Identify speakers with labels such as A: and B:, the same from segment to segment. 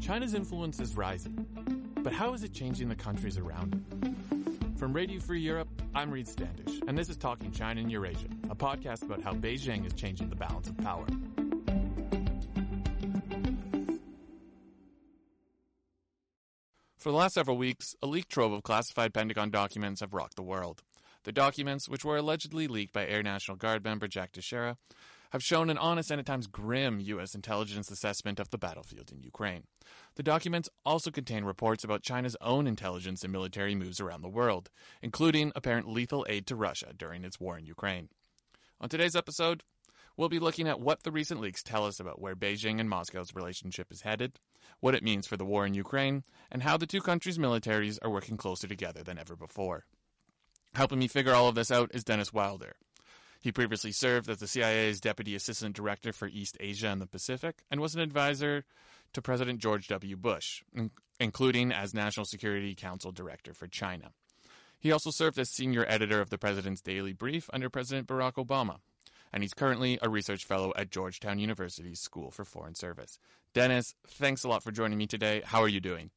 A: China's influence is rising, but how is it changing the countries around it? From Radio Free Europe, I'm Reed Standish, and this is Talking China and Eurasia, a podcast about how Beijing is changing the balance of power. For the last several weeks, a leaked trove of classified Pentagon documents have rocked the world. The documents, which were allegedly leaked by Air National Guard member Jack Teixeira, have shown an honest and at times grim U.S. intelligence assessment of the battlefield in Ukraine. The documents also contain reports about China's own intelligence and military moves around the world, including apparent lethal aid to Russia during its war in Ukraine. On today's episode, we'll be looking at what the recent leaks tell us about where Beijing and Moscow's relationship is headed, what it means for the war in Ukraine, and how the two countries' militaries are working closer together than ever before. Helping me figure all of this out is Dennis Wilder. He previously served as the CIA's Deputy Assistant Director for East Asia and the Pacific and was an advisor to President George W. Bush, including as National Security Council Director for China. He also served as Senior Editor of the President's Daily Brief under President Barack Obama, and he's currently a research fellow at Georgetown University's School for Foreign Service. Dennis, thanks a lot for joining me today. How are you doing?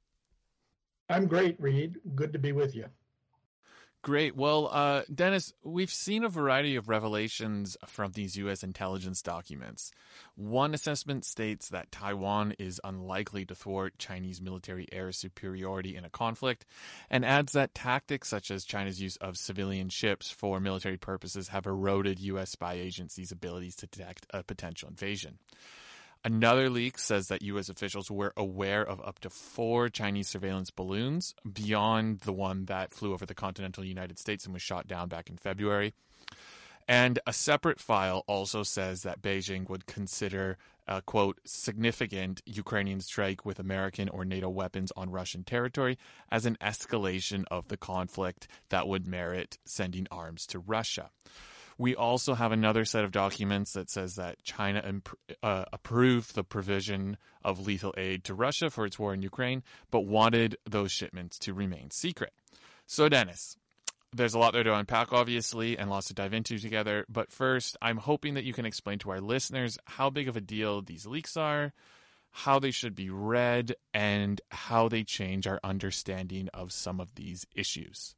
B: I'm great, Reed. Good to be with you.
A: Great. Well, Dennis, we've seen a variety of revelations from these U.S. intelligence documents. One assessment states that Taiwan is unlikely to thwart Chinese military air superiority in a conflict, and adds that tactics such as China's use of civilian ships for military purposes have eroded U.S. spy agencies' abilities to detect a potential invasion. Another leak says that U.S. officials were aware of up to 4 Chinese surveillance balloons beyond the one that flew over the continental United States and was shot down back in February. And a separate file also says that Beijing would consider a, quote, significant Ukrainian strike with American or NATO weapons on Russian territory as an escalation of the conflict that would merit sending arms to Russia. We also have another set of documents that says that China approved the provision of lethal aid to Russia for its war in Ukraine, but wanted those shipments to remain secret. So, Dennis, there's a lot there to unpack, obviously, and lots to dive into together. But first, I'm hoping that you can explain to our listeners how big of a deal these leaks are, how they should be read, and how they change our understanding of some of these issues.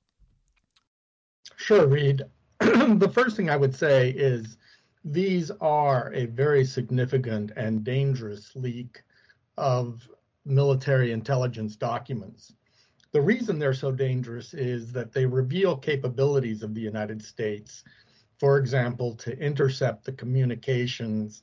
B: Sure, Reed. The first thing I would say is these are a very significant and dangerous leak of military intelligence documents. The reason they're so dangerous is that they reveal capabilities of the United States, for example, to intercept the communications,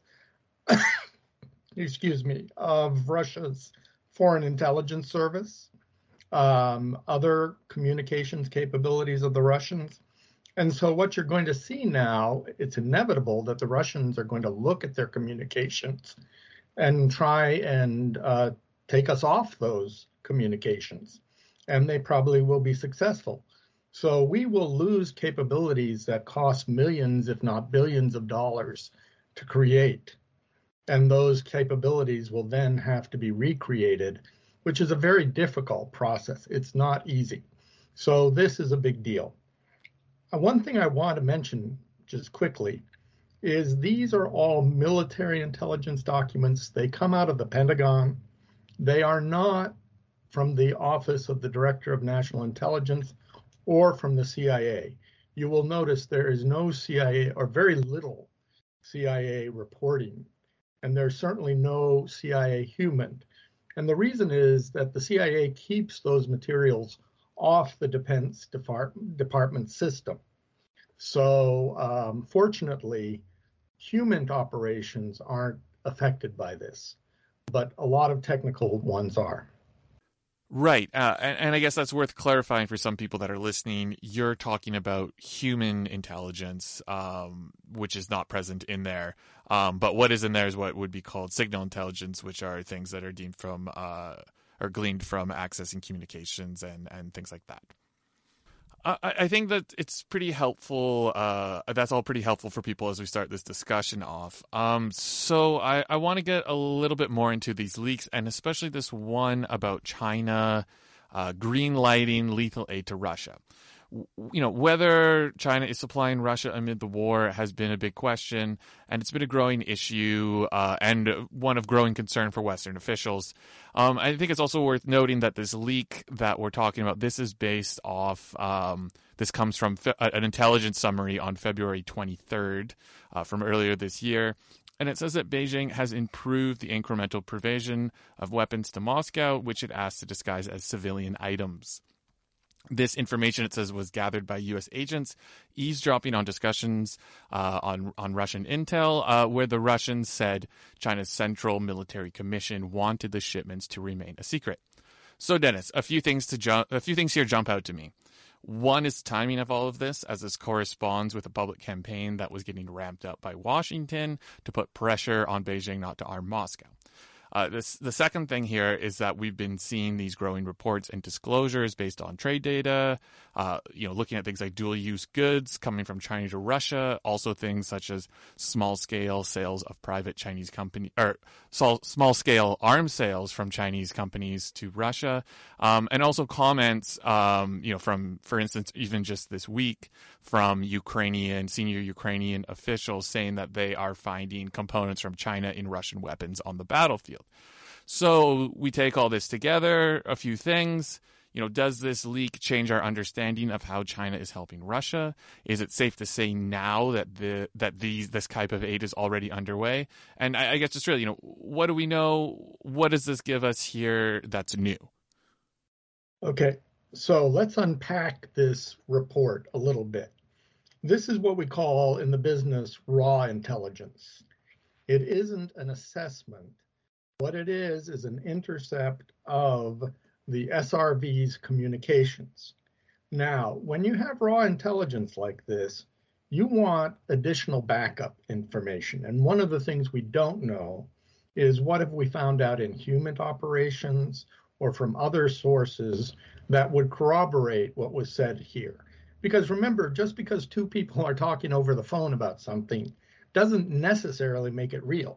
B: of Russia's Foreign Intelligence Service, other communications capabilities of the Russians. And so what you're going to see now, it's inevitable that the Russians are going to look at their communications and try and take us off those communications. And they probably will be successful. So we will lose capabilities that cost millions, if not billions of dollars to create. And those capabilities will then have to be recreated, which is a very difficult process. It's not easy. So this is a big deal. One thing I want to mention just quickly is these are all military intelligence documents. They come out of the Pentagon. They are not from the Office of the Director of National Intelligence or from the CIA. You will notice there is no CIA or very little CIA reporting, and there's certainly no CIA human. And the reason is that the CIA keeps those materials off the Defense Department system. So fortunately, human operations aren't affected by this, but a lot of technical ones are.
A: Right. And I guess that's worth clarifying for some people that are listening. You're talking about human intelligence, which is not present in there. But what is in there is what would be called signal intelligence, which are things that are deemed from or gleaned from accessing communications and things like that. I think that it's pretty helpful. That's all pretty helpful for people as we start this discussion off. So I want to get a little bit more into these leaks, and especially this one about China green lighting lethal aid to Russia. Whether China is supplying Russia amid the war has been a big question, and it's been a growing issue and one of growing concern for Western officials. I think it's also worth noting that this leak that we're talking about, this is based off, this comes from an intelligence summary on February 23rd from earlier this year. And it says that Beijing has improved the incremental provision of weapons to Moscow, which it asked to disguise as civilian items. This information, it says, was gathered by U.S. agents eavesdropping on discussions on Russian intel, where the Russians said China's Central Military Commission wanted the shipments to remain a secret. So, Dennis, a few things here jump out to me. One is timing of all of this, as this corresponds with a public campaign that was getting ramped up by Washington to put pressure on Beijing not to arm Moscow. The second thing here is that we've been seeing these growing reports and disclosures based on trade data, looking at things like dual-use goods coming from China to Russia, also things such as small-scale sales of private Chinese company or small-scale arms sales from Chinese companies to Russia, and also comments, from, for instance, even just this week from senior Ukrainian officials saying that they are finding components from China in Russian weapons on the battlefield. So we take all this together, a few things. Does this leak change our understanding of how China is helping Russia? Is it safe to say now that this type of aid is already underway? And I guess just really, what do we know? What does this give us here that's new?
B: Okay, so let's unpack this report a little bit. This is what we call in the business raw intelligence. It isn't an assessment. What it is an intercept of the SRV's communications. Now, when you have raw intelligence like this, you want additional backup information. And one of the things we don't know is what have we found out in human operations or from other sources that would corroborate what was said here. Because remember, just because two people are talking over the phone about something doesn't necessarily make it real.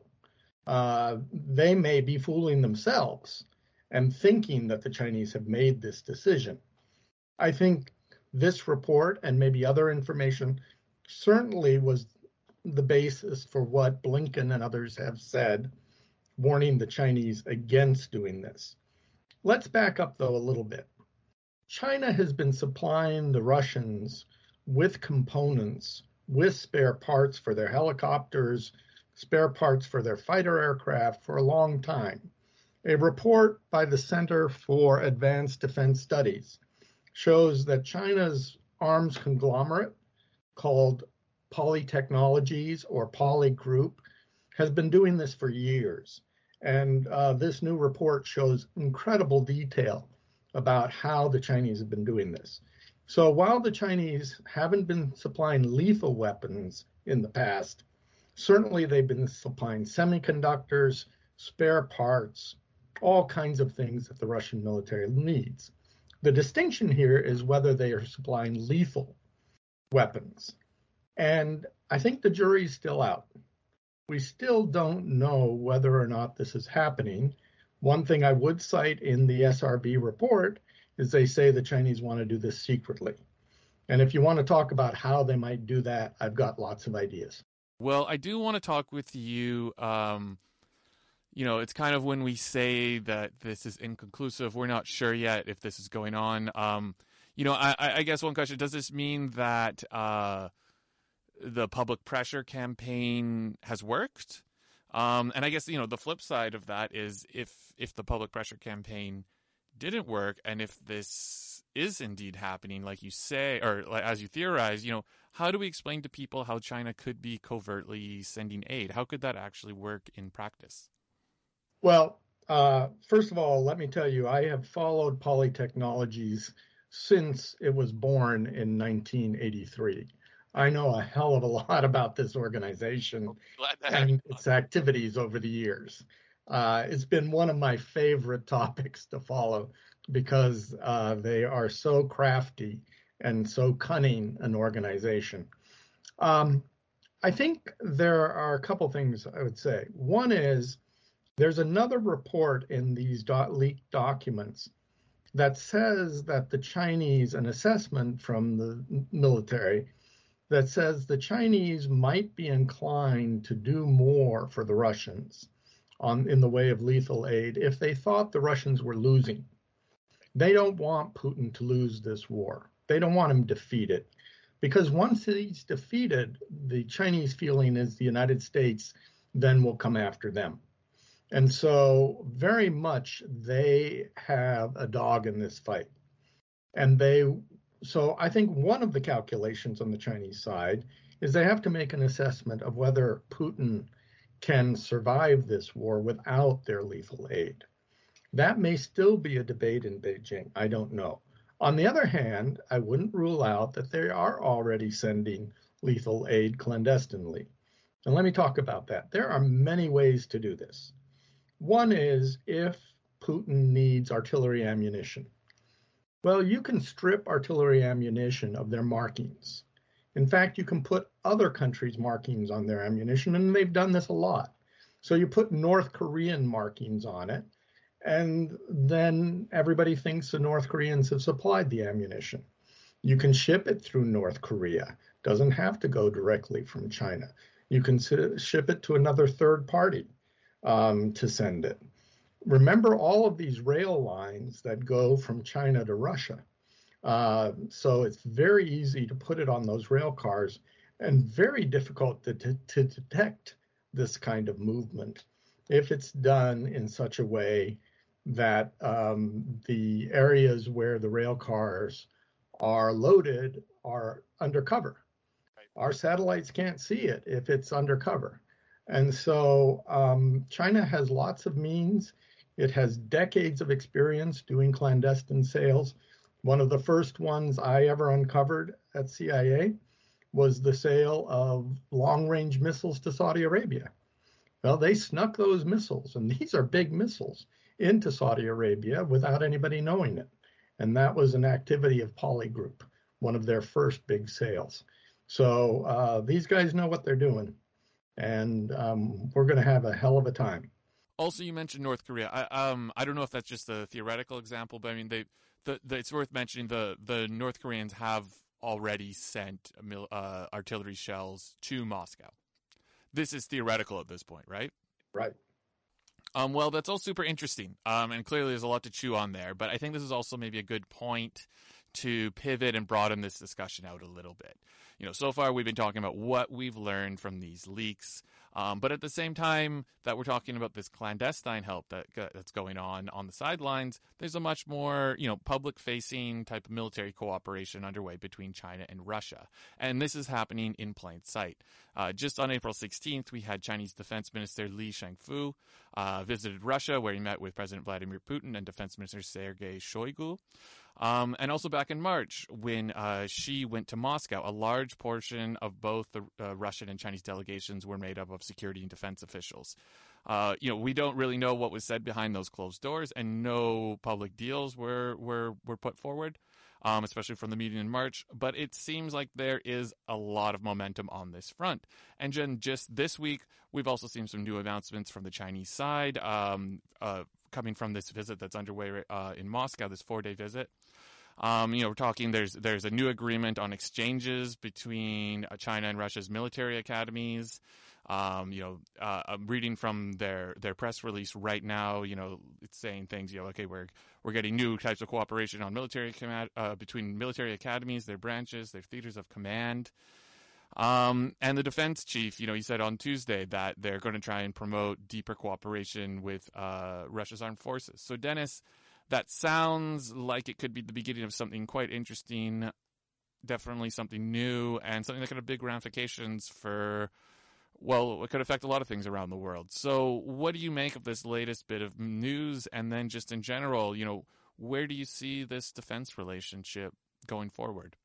B: They may be fooling themselves and thinking that the Chinese have made this decision. I think this report and maybe other information certainly was the basis for what Blinken and others have said, warning the Chinese against doing this. Let's back up, though, a little bit. China has been supplying the Russians with components, with spare parts for their helicopters, spare parts for their fighter aircraft for a long time. A report by the Center for Advanced Defense Studies shows that China's arms conglomerate called Poly Technologies or Poly Group has been doing this for years. And this new report shows incredible detail about how the Chinese have been doing this. So while the Chinese haven't been supplying lethal weapons in the past, certainly they've been supplying semiconductors, spare parts, all kinds of things that the Russian military needs. The distinction here is whether they are supplying lethal weapons. And I think the jury's still out. We still don't know whether or not this is happening. One thing I would cite in the SRB report is they say the Chinese want to do this secretly. And if you want to talk about how they might do that, I've got lots of ideas.
A: Well, I do want to talk with you. It's kind of when we say that this is inconclusive, we're not sure yet if this is going on. I guess one question, does this mean that the public pressure campaign has worked? And I guess, the flip side of that is if the public pressure campaign didn't work, and if this is indeed happening, like you say, or like, as you theorize, how do we explain to people how China could be covertly sending aid? How could that actually work in practice?
B: Well, first of all, let me tell you, I have followed Poly Technologies since it was born in 1983. I know a hell of a lot about this organization and its activities over the years. It's been one of my favorite topics to follow because they are so crafty and so cunning an organization. I think there are a couple things I would say. One is there's another report in these leaked documents that says that the Chinese, an assessment from the military, that says the Chinese might be inclined to do more for the Russians in the way of lethal aid if they thought the Russians were losing. They don't want Putin to lose this war. They don't want him defeated. Because once he's defeated, the Chinese feeling is the United States then will come after them. And so very much they have a dog in this fight. And so I think one of the calculations on the Chinese side is they have to make an assessment of whether Putin can survive this war without their lethal aid. That may still be a debate in Beijing. I don't know. On the other hand, I wouldn't rule out that they are already sending lethal aid clandestinely. And let me talk about that. There are many ways to do this. One is if Putin needs artillery ammunition. Well, you can strip artillery ammunition of their markings. In fact, you can put other countries' markings on their ammunition, and they've done this a lot. So you put North Korean markings on it, and then everybody thinks the North Koreans have supplied the ammunition. You can ship it through North Korea. Doesn't have to go directly from China. You can ship it to another third party to send it. Remember all of these rail lines that go from China to Russia. So it's very easy to put it on those rail cars and very difficult to detect this kind of movement if it's done in such a way that the areas where the rail cars are loaded are undercover. Our satellites can't see it if it's undercover. And so China has lots of means. It has decades of experience doing clandestine sales. One of the first ones I ever uncovered at CIA was the sale of long-range missiles to Saudi Arabia. Well, they snuck those missiles, and these are big missiles, into Saudi Arabia without anybody knowing it. And that was an activity of Poly Group, one of their first big sales. So these guys know what they're doing, and we're going to have a hell of a time.
A: Also, you mentioned North Korea. I don't know if that's just a theoretical example, but I mean, it's worth mentioning the North Koreans have already sent artillery shells to Moscow. This is theoretical at this point, right?
B: Right.
A: Well, that's all super interesting, and clearly there's a lot to chew on there, but I think this is also maybe a good point to pivot and broaden this discussion out a little bit. You know, so far we've been talking about what we've learned from these leaks, but at the same time that we're talking about this clandestine help that's going on the sidelines, there's a much more, public-facing type of military cooperation underway between China and Russia. And this is happening in plain sight. Just on April 16th, we had Chinese Defense Minister Li Shangfu visited Russia, where he met with President Vladimir Putin and Defense Minister Sergei Shoigu. And also back in March, when Xi went to Moscow, a large portion of both the Russian and Chinese delegations were made up of security and defense officials. We don't really know what was said behind those closed doors, and no public deals were put forward, especially from the meeting in March. But it seems like there is a lot of momentum on this front. And Jen, just this week, we've also seen some new announcements from the Chinese side, coming from this visit that's underway in Moscow, this 4-day visit. We're talking there's a new agreement on exchanges between China and Russia's military academies. I'm reading from their press release right now. It's saying things. Okay, we're getting new types of cooperation on between military academies, their branches, their theaters of command. And the defense chief, he said on Tuesday that they're going to try and promote deeper cooperation with Russia's armed forces. So, Dennis, that sounds like it could be the beginning of something quite interesting, definitely something new, and something that could have big ramifications for, well, it could affect a lot of things around the world. So what do you make of this latest bit of news? And then just in general, where do you see this defense relationship going forward?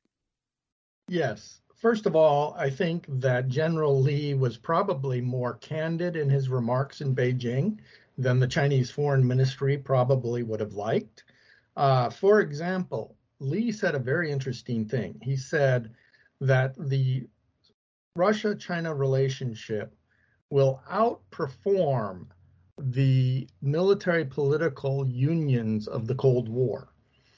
B: Yes. First of all, I think that General Li was probably more candid in his remarks in Beijing than the Chinese Foreign Ministry probably would have liked. For example, Li said a very interesting thing. He said that the Russia-China relationship will outperform the military political unions of the Cold War.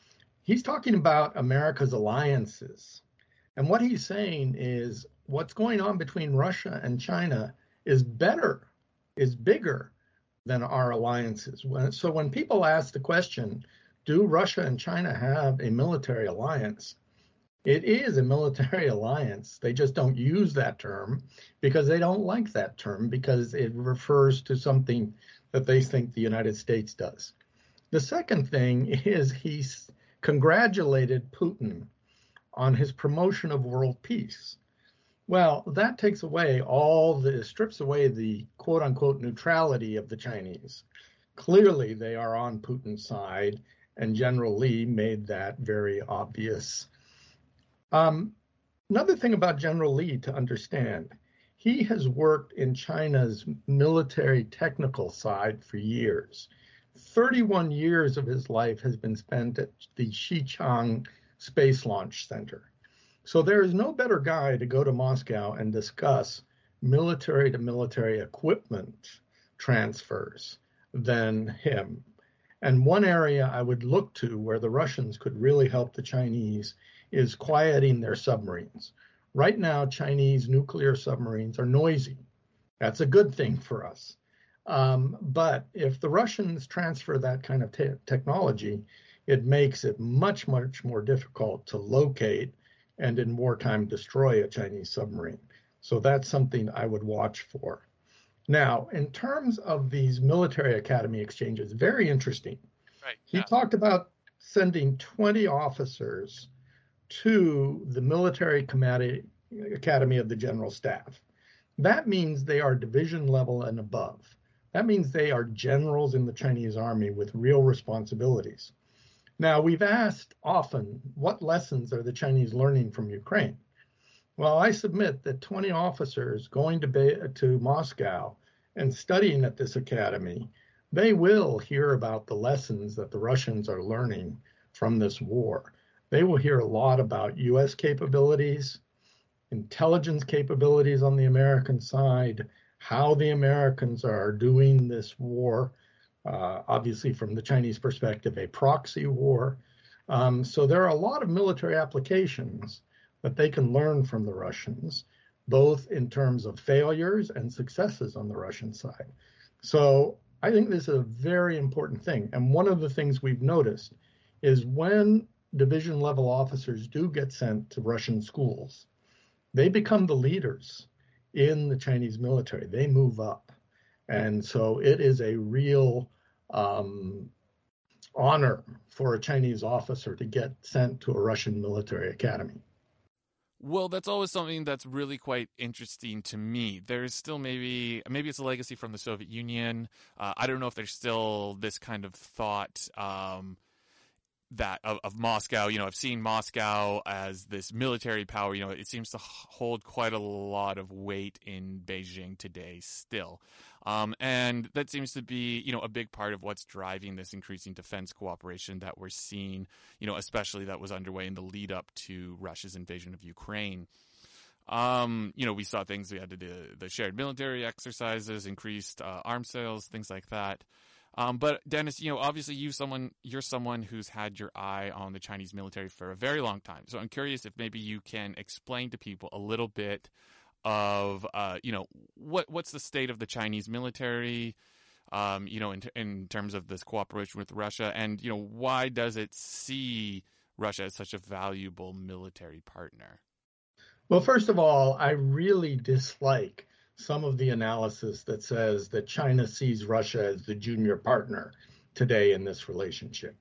B: He's talking about America's alliances. And what he's saying is what's going on between Russia and China is better, is bigger than our alliances. So when people ask the question, do Russia and China have a military alliance? It is a military alliance. They just don't use that term because they don't like that term because it refers to something that they think the United States does. The second thing is he's congratulated Putin on his promotion of world peace. Well, that strips away the quote unquote neutrality of the Chinese. Clearly, they are on Putin's side, and General Li made that very obvious. Another thing about General Li to understand, he has worked in China's military technical side for years. 31 years of his life has been spent at the Xichang Space Launch Center. So there is no better guy to go to Moscow and discuss military to military equipment transfers than him. And one area I would look to where the Russians could really help the Chinese is quieting their submarines. Right now, Chinese nuclear submarines are noisy. That's a good thing for us. But if the Russians transfer that kind of technology, it makes it much, much more difficult to locate and in wartime destroy a Chinese submarine. So that's something I would watch for. Now, in terms of these military academy exchanges, very interesting.
A: Right.
B: He
A: Yeah.
B: talked about sending 20 officers to the military academy of the general staff. That means they are division level and above. That means they are generals in the Chinese army with real responsibilities. Now, we've asked often, what lessons are the Chinese learning from Ukraine? Well, I submit that 20 officers going to Moscow and studying at this academy, they will hear about the lessons that the Russians are learning from this war. They will hear a lot about U.S. capabilities, intelligence capabilities on the American side, how the Americans are doing this war, obviously from the Chinese perspective, a proxy war. So there are a lot of military applications that they can learn from the Russians, both in terms of failures and successes on the Russian side. So I think this is a very important thing. And one of the things we've noticed is when division level officers do get sent to Russian schools, they become the leaders in the Chinese military. They move up. And so it is a real honor for a Chinese officer to get sent to a Russian military academy.
A: Well, that's always something that's really quite interesting to me. There's still maybe it's a legacy from the Soviet Union. I don't know if there's still this kind of thought that of Moscow. I've seen Moscow as this military power. It seems to hold quite a lot of weight in Beijing today still. And that seems to be, a big part of what's driving this increasing defense cooperation that we're seeing, especially that was underway in the lead up to Russia's invasion of Ukraine. We saw things, we had to do the shared military exercises, increased arms sales, things like that. But Dennis, obviously you're someone who's had your eye on the Chinese military for a very long time. So I'm curious if maybe you can explain to people a little bit of, what's the state of the Chinese military, in terms of this cooperation with Russia, and, why does it see Russia as such a valuable military partner?
B: Well, first of all, I really dislike some of the analysis that says that China sees Russia as the junior partner today in this relationship.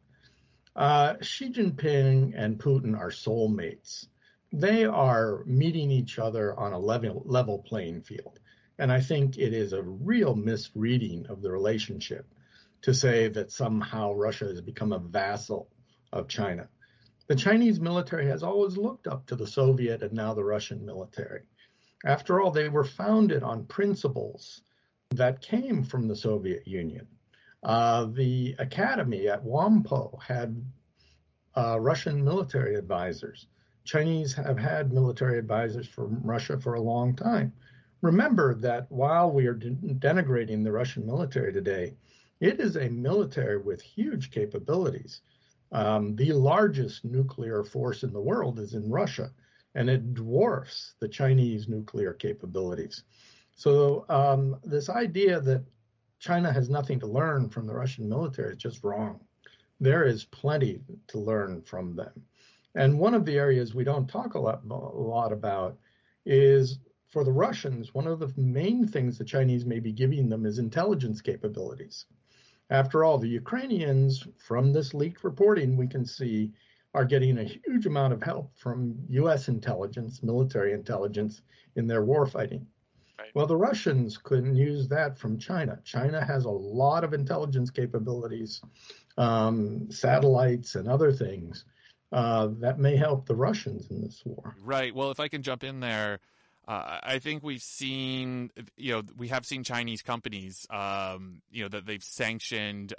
B: Xi Jinping and Putin are soulmates. They are meeting each other on a level playing field. And I think it is a real misreading of the relationship to say that somehow Russia has become a vassal of China. The Chinese military has always looked up to the Soviet and now the Russian military. After all, they were founded on principles that came from the Soviet Union. The academy at Whampoa had Russian military advisors. Chinese have had military advisors from Russia for a long time. Remember that while we are denigrating the Russian military today, it is a military with huge capabilities. The largest nuclear force in the world is in Russia, and it dwarfs the Chinese nuclear capabilities. So this idea that China has nothing to learn from the Russian military is just wrong. There is plenty to learn from them. And one of the areas we don't talk a lot about is for the Russians, one of the main things the Chinese may be giving them is intelligence capabilities. After all, the Ukrainians, from this leaked reporting, we can see are getting a huge amount of help from U.S. intelligence, military intelligence in their warfighting.
A: Right.
B: Well, the Russians couldn't use that from China. China has a lot of intelligence capabilities, satellites and other things that may help the Russians in this war.
A: Right. Well, if I can jump in there, I think we've seen, we have seen Chinese companies, that they've sanctioned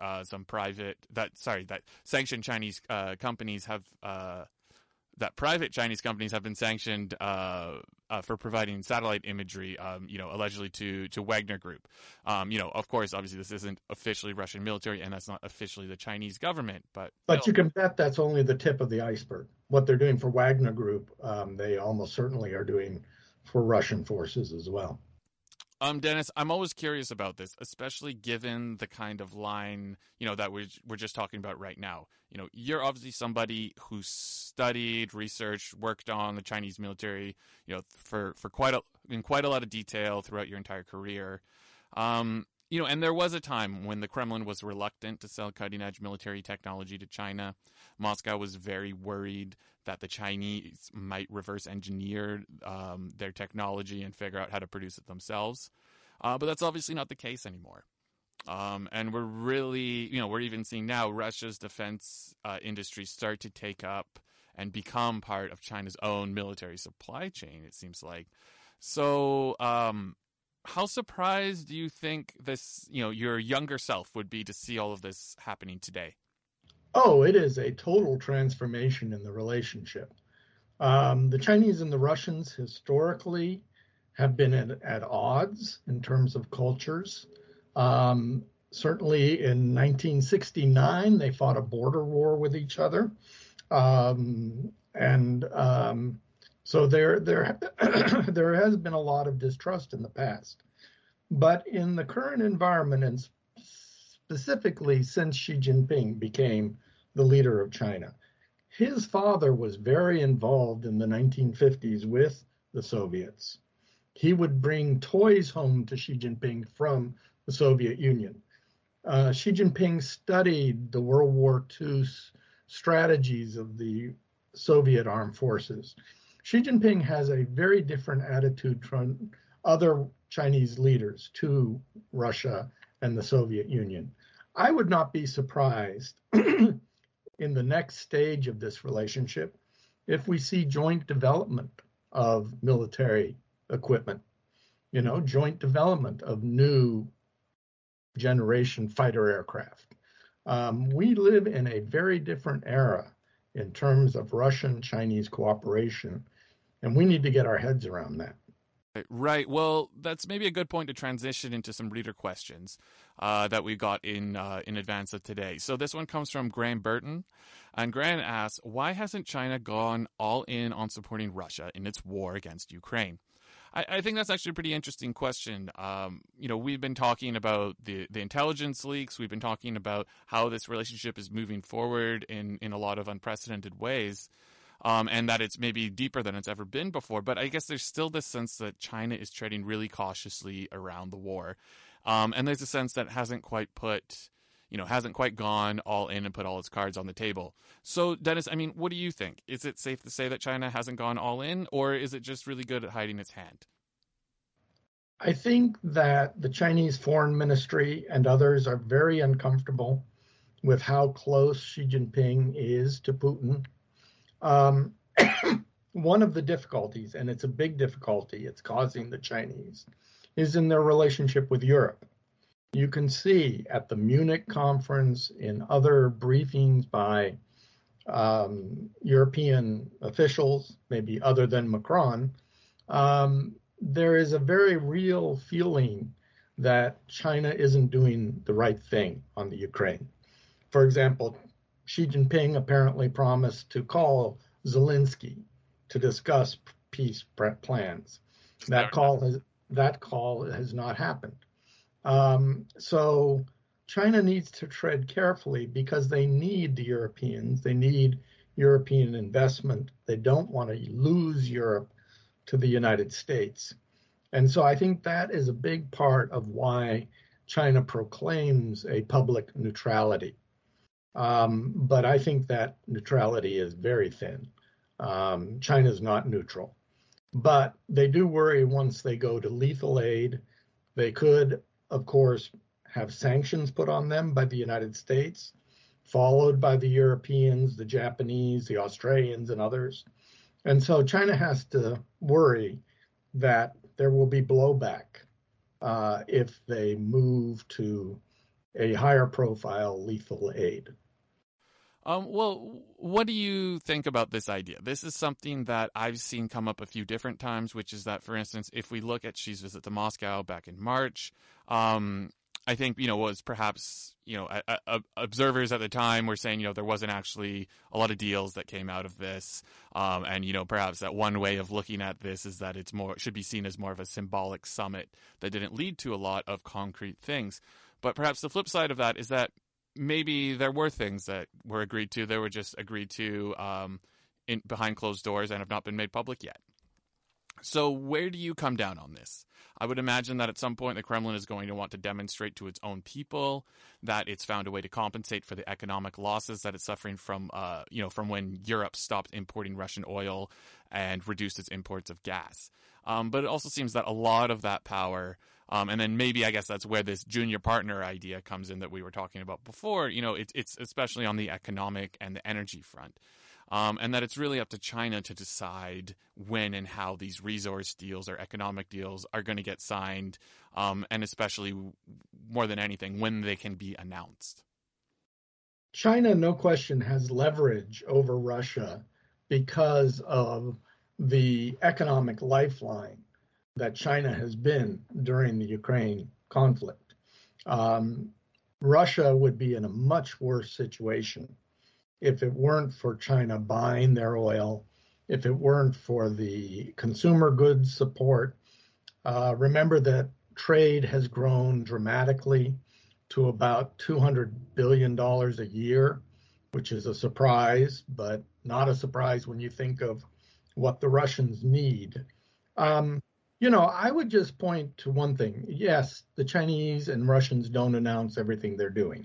A: that sanctioned Chinese companies have, that private Chinese companies have been sanctioned for providing satellite imagery, allegedly to Wagner Group. Of course, obviously this isn't officially Russian military, and that's not officially the Chinese government, but
B: you can bet that's only the tip of the iceberg. What they're doing for Wagner Group, they almost certainly are doing for Russian forces as well.
A: Dennis, I'm always curious about this, especially given the kind of line, that we're just talking about right now. You're obviously somebody who studied, researched, worked on the Chinese military, for quite a lot of detail throughout your entire career. And there was a time when the Kremlin was reluctant to sell cutting-edge military technology to China. Moscow was very worried that the Chinese might reverse engineer their technology and figure out how to produce it themselves. But that's obviously not the case anymore. And we're really, we're even seeing now Russia's defense industry start to take up and become part of China's own military supply chain, it seems like. So, how surprised do you think this, your younger self would be to see all of this happening today?
B: Oh, it is a total transformation in the relationship. The Chinese and the Russians historically have been at odds in terms of cultures. Certainly in 1969, they fought a border war with each other. So there there has been a lot of distrust in the past. But in the current environment, and specifically since Xi Jinping became the leader of China, his father was very involved in the 1950s with the Soviets. He would bring toys home to Xi Jinping from the Soviet Union. Xi Jinping studied the World War II strategies of the Soviet armed forces. Xi Jinping has a very different attitude from other Chinese leaders to Russia and the Soviet Union. I would not be surprised in the next stage of this relationship if we see joint development of military equipment, joint development of new generation fighter aircraft. We live in a very different era in terms of Russian-Chinese cooperation, and we need to get our heads around that.
A: Right. Well, that's maybe a good point to transition into some reader questions that we got in advance of today. So this one comes from Graham Burton, and Graham asks, why hasn't China gone all in on supporting Russia in its war against Ukraine? I think that's actually a pretty interesting question. We've been talking about the intelligence leaks. We've been talking about how this relationship is moving forward in a lot of unprecedented ways. And that it's maybe deeper than it's ever been before. But I guess there's still this sense that China is treading really cautiously around the war. And there's a sense that hasn't quite gone all in and put all its cards on the table. So, Dennis, what do you think? Is it safe to say that China hasn't gone all in, or is it just really good at hiding its hand?
B: I think that the Chinese Foreign Ministry and others are very uncomfortable with how close Xi Jinping is to Putin. One of the difficulties, and it's a big difficulty it's causing the Chinese, is in their relationship with Europe. You can see at the Munich conference, in other briefings by European officials, maybe other than Macron, there is a very real feeling that China isn't doing the right thing on the Ukraine. For example, Xi Jinping apparently promised to call Zelensky to discuss peace plans.
A: Never
B: That call has not happened. So China needs to tread carefully because they need the Europeans. They need European investment. They don't want to lose Europe to the United States. And so I think that is a big part of why China proclaims a public neutrality. But I think that neutrality is very thin. China is not neutral. But they do worry once they go to lethal aid. They could, of course, have sanctions put on them by the United States, followed by the Europeans, the Japanese, the Australians, and others. And so China has to worry that there will be blowback if they move to a higher profile lethal aid.
A: Well, what do you think about this idea? This is something that I've seen come up a few different times, which is that, for instance, if we look at Xi's visit to Moscow back in March, I think, was perhaps, observers at the time were saying, there wasn't actually a lot of deals that came out of this. And, perhaps that one way of looking at this is that should be seen as more of a symbolic summit that didn't lead to a lot of concrete things. But perhaps the flip side of that is that maybe there were things that were agreed to. They were just agreed to behind closed doors and have not been made public yet. So where do you come down on this? I would imagine that at some point the Kremlin is going to want to demonstrate to its own people that it's found a way to compensate for the economic losses that it's suffering from when Europe stopped importing Russian oil and reduced its imports of gas. But it also seems that a lot of that power, and then maybe I guess that's where this junior partner idea comes in that we were talking about before. It's especially on the economic and the energy front. And that it's really up to China to decide when and how these resource deals or economic deals are going to get signed, and especially more than anything, when they can be announced.
B: China, no question, has leverage over Russia because of the economic lifeline that China has been during the Ukraine conflict. Russia would be in a much worse situation if it weren't for China buying their oil, if it weren't for the consumer goods support. Remember that trade has grown dramatically to about $200 billion a year, which is a surprise, but not a surprise when you think of what the Russians need. I would just point to one thing. Yes, the Chinese and Russians don't announce everything they're doing.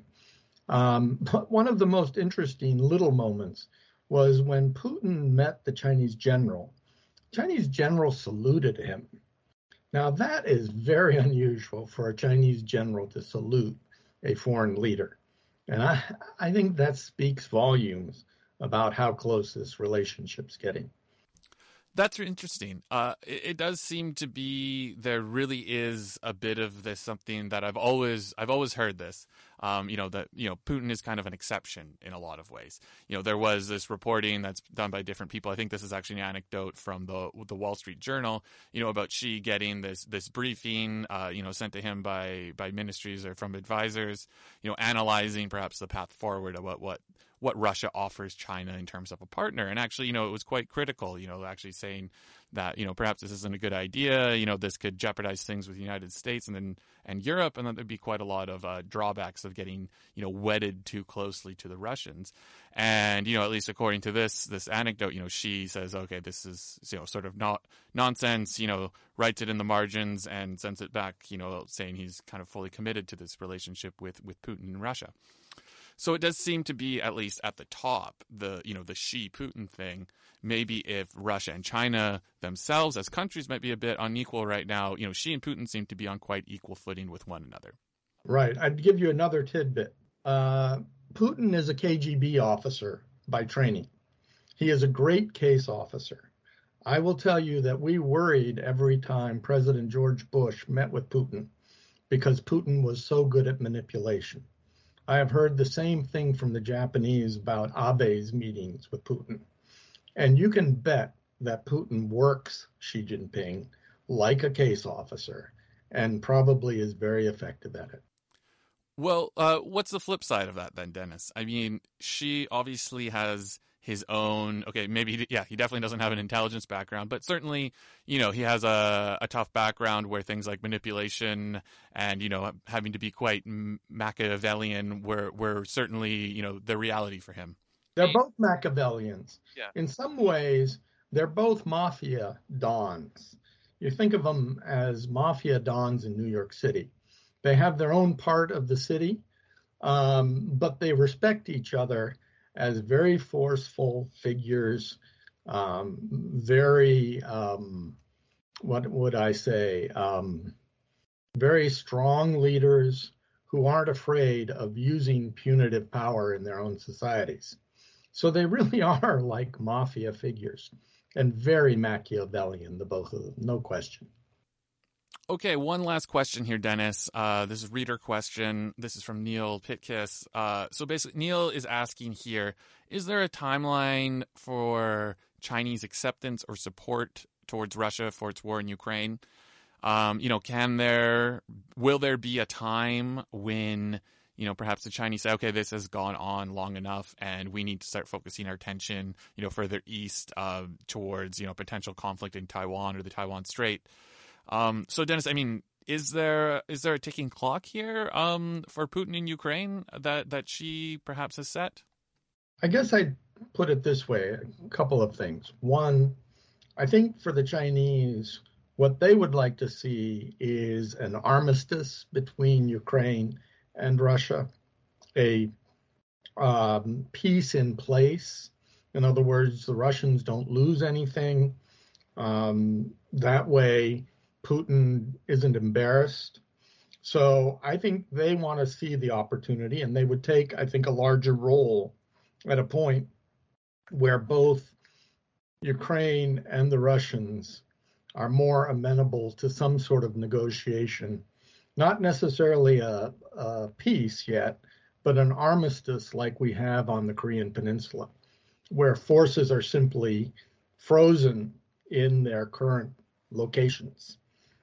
B: But one of the most interesting little moments was when Putin met the Chinese general. Chinese general saluted him. Now, that is very unusual for a Chinese general to salute a foreign leader. And I think that speaks volumes about how close this relationship's getting.
A: That's interesting. It does seem to be there really is a bit of this something that I've always heard this. That Putin is kind of an exception in a lot of ways. There was this reporting that's done by different people. I think this is actually an anecdote from the Wall Street Journal. About Xi getting this briefing, sent to him by ministries or from advisors. Analyzing perhaps the path forward about what Russia offers China in terms of a partner. And actually, it was quite critical, actually saying that, perhaps this isn't a good idea. This could jeopardize things with the United States and Europe, and that there'd be quite a lot of drawbacks of getting, wedded too closely to the Russians. And, at least according to this anecdote, Xi says, okay, this is, sort of not nonsense, writes it in the margins and sends it back, saying he's kind of fully committed to this relationship with Putin and Russia. So it does seem to be, at least at the top, the Xi-Putin thing. Maybe if Russia and China themselves as countries might be a bit unequal right now, Xi and Putin seem to be on quite equal footing with one another.
B: Right. I'd give you another tidbit. Putin is a KGB officer by training. He is a great case officer. I will tell you that we worried every time President George Bush met with Putin because Putin was so good at manipulation. I have heard the same thing from the Japanese about Abe's meetings with Putin. And you can bet that Putin works Xi Jinping like a case officer and probably is very effective at it.
A: Well, what's the flip side of that then, Dennis? I mean, she obviously has his own. Okay, maybe yeah, he definitely doesn't have an intelligence background, but certainly, he has a tough background where things like manipulation and having to be quite Machiavellian were certainly the reality for him.
B: They're both Machiavellians.
C: Yeah.
B: In some ways, they're both mafia dons. You think of them as mafia dons in New York City. They have their own part of the city, but they respect each other as very forceful figures, very, what would I say, very strong leaders who aren't afraid of using punitive power in their own societies. So they really are like mafia figures and very Machiavellian, the both of them, no question.
A: Okay, one last question here, Dennis. This is a reader question. This is from Neil Pitkiss. So basically, Neil is asking here, is there a timeline for Chinese acceptance or support towards Russia for its war in Ukraine? Will there be a time when, perhaps the Chinese say, okay, this has gone on long enough and we need to start focusing our attention, further east towards, potential conflict in Taiwan or the Taiwan Strait? So Dennis, I mean, is there a ticking clock here for Putin in Ukraine that she perhaps has set?
B: I guess I'd put it this way, a couple of things. One, I think for the Chinese, what they would like to see is an armistice between Ukraine and Russia, a peace in place. In other words, the Russians don't lose anything. That way, Putin isn't embarrassed. So I think they want to see the opportunity, and they would take, I think, a larger role at a point where both Ukraine and the Russians are more amenable to some sort of negotiation, not necessarily a peace yet, but an armistice like we have on the Korean Peninsula, where forces are simply frozen in their current locations.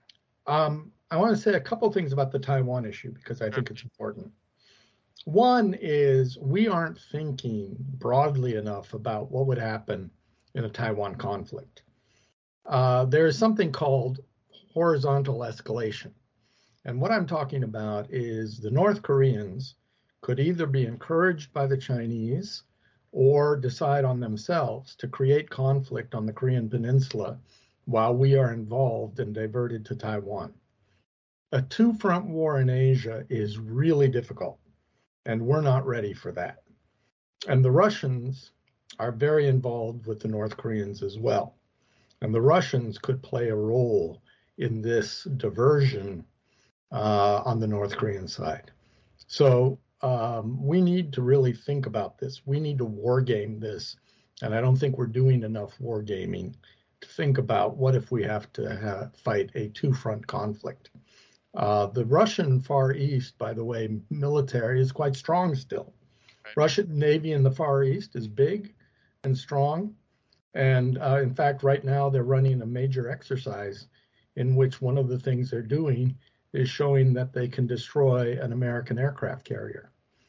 B: I want to say a couple things about the Taiwan issue because I think it's important. One is we aren't thinking broadly enough about what would happen in a Taiwan conflict. There is something called horizontal escalation. And what I'm talking about is the North Koreans could either be encouraged by the Chinese or decide on themselves to create conflict on the Korean Peninsula while we are involved and diverted to Taiwan. A two-front war in Asia is really difficult, and we're not ready for that. And the Russians are very involved with the North Koreans as well. And the Russians could play a role in this diversion on the North Korean side. So we need to really think about this. We need to war game this. And I don't think we're doing enough war gaming to think about what if we have to fight a two-front conflict. The Russian Far East, by the way, military is quite strong still. Right. Russian Navy in the Far East is big and strong. And in fact, right now they're running a major exercise in which one of the things they're doing is showing that they can destroy an American aircraft carrier.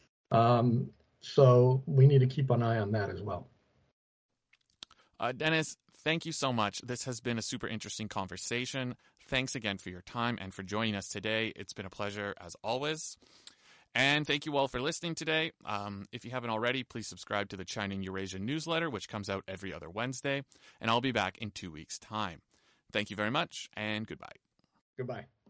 B: So we need to keep an eye on that as well.
A: Dennis, thank you so much. This has been a super interesting conversation. Thanks again for your time and for joining us today. It's been a pleasure as always. And thank you all for listening today. If you haven't already, please subscribe to the China and Eurasia newsletter, which comes out every other Wednesday. And I'll be back in 2 weeks' time. Thank you very much, and goodbye.
B: Goodbye.